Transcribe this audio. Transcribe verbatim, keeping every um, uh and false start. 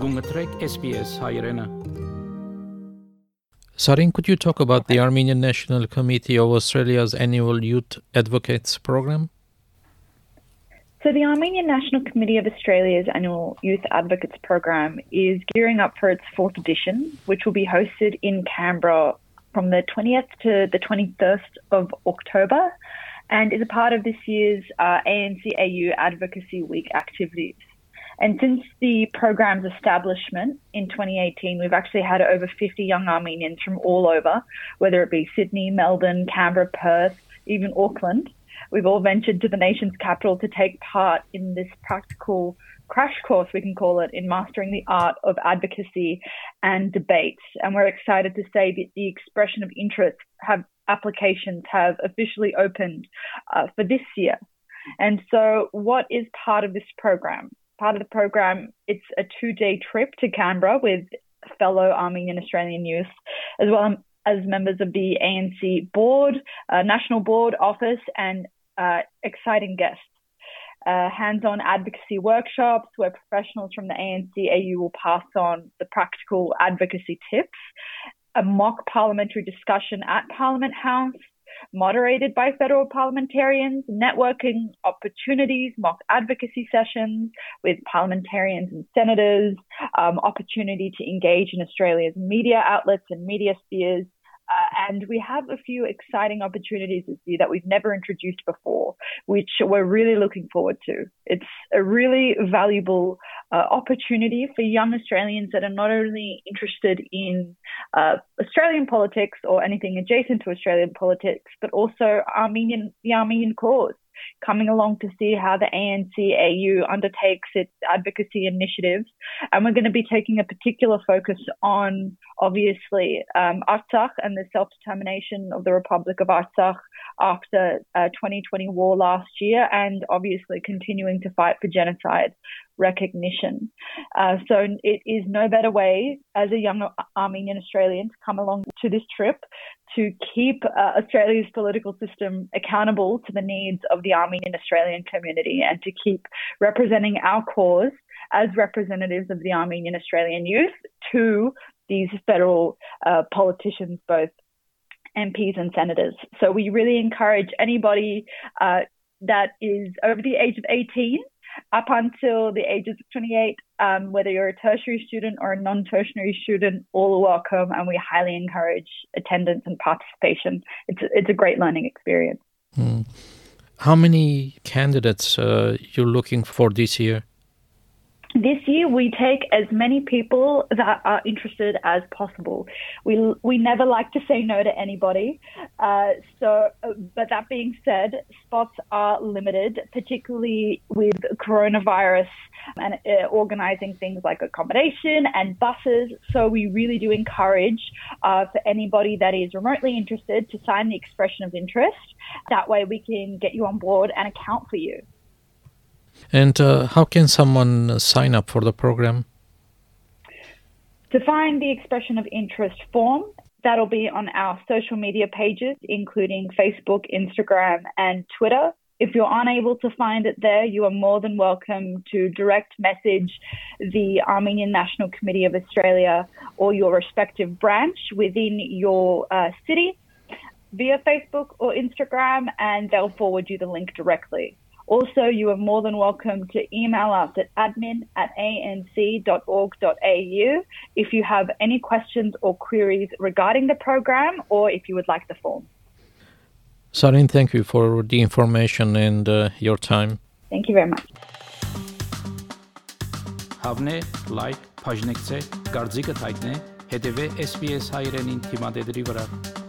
Գունգտրեք S B S հայրենը. Sarin, could you talk about the Armenian National Committee of Australia's annual Youth Advocates program? So the Armenian National Committee of Australia's annual Youth Advocates program is gearing up for its fourth edition, which will be hosted in Canberra from the twentieth to the twenty-first of October, and is a part of this year's uh, A N C A U Advocacy Week activities. And since the program's establishment in twenty eighteen, we've actually had over fifty young Armenians from all over, whether it be Sydney, Melbourne, Canberra, Perth, even Auckland. We've all ventured to the nation's capital to take part in this practical crash course, we can call it, in mastering the art of advocacy and debate. And we're excited to say that the expression of interest have applications have officially opened uh, for this year. And so what is part of this program? Part of the program, it's a two-day trip to Canberra with fellow Armenian Australian youth, as well as members of the A N C board, uh, national board office, and uh, exciting guests. Uh, hands-on advocacy workshops where professionals from the A N C A U will pass on the practical advocacy tips, a mock parliamentary discussion at Parliament House, moderated by federal parliamentarians, networking opportunities, mock advocacy sessions with parliamentarians and senators, um, opportunity to engage in Australia's media outlets and media spheres. Uh, and we have a few exciting opportunities this year that we've never introduced before, which we're really looking forward to. It's a really valuable uh, opportunity for young Australians that are not only interested in uh, Australian politics or anything adjacent to Australian politics, but also Armenian, the Armenian cause, coming along to see how the A N C A U undertakes its advocacy initiatives. And we're going to be taking a particular focus on, obviously, um, Artsakh and the self-determination of the Republic of Artsakh after uh, twenty twenty war last year, and obviously continuing to fight for genocide recognition. Uh, so it is no better way as a young Armenian Australian to come along to this trip to keep uh, Australia's political system accountable to the needs of the Armenian Australian community and to keep representing our cause as representatives of the Armenian Australian youth to these federal uh, politicians, both M Ps and senators. So we really encourage anybody uh, that is over the age of eighteen up until the ages of twenty-eight, um, whether you're a tertiary student or a non-tertiary student, all are welcome, and we highly encourage attendance and participation. It's, it's a great learning experience. Hmm. How many candidates uh, you're looking for this year? This year, we take as many people that are interested as possible. We we never like to say no to anybody. Uh, so, but that being said, spots are limited, particularly with coronavirus and uh, organising things like accommodation and buses. So we really do encourage uh, for anybody that is remotely interested to sign the expression of interest. That way we can get you on board and account for you. And uh, how can someone sign up for the program? To find the expression of interest form, that'll be on our social media pages, including Facebook, Instagram, and Twitter. If you're unable to find it there, you are more than welcome to direct message the Armenian National Committee of Australia or your respective branch within your uh, city via Facebook or Instagram, and they'll forward you the link directly. Also, you are more than welcome to email us at admin at a n c dot org dot a u if you have any questions or queries regarding the program or if you would like the form. Sarin, thank you for the information and uh, your time. Thank you very much. Հավնե, լայք, բաժնեկցե, դարձիկը թայտնե, հետևե S B S հայրենին թիմադեդրի վրա։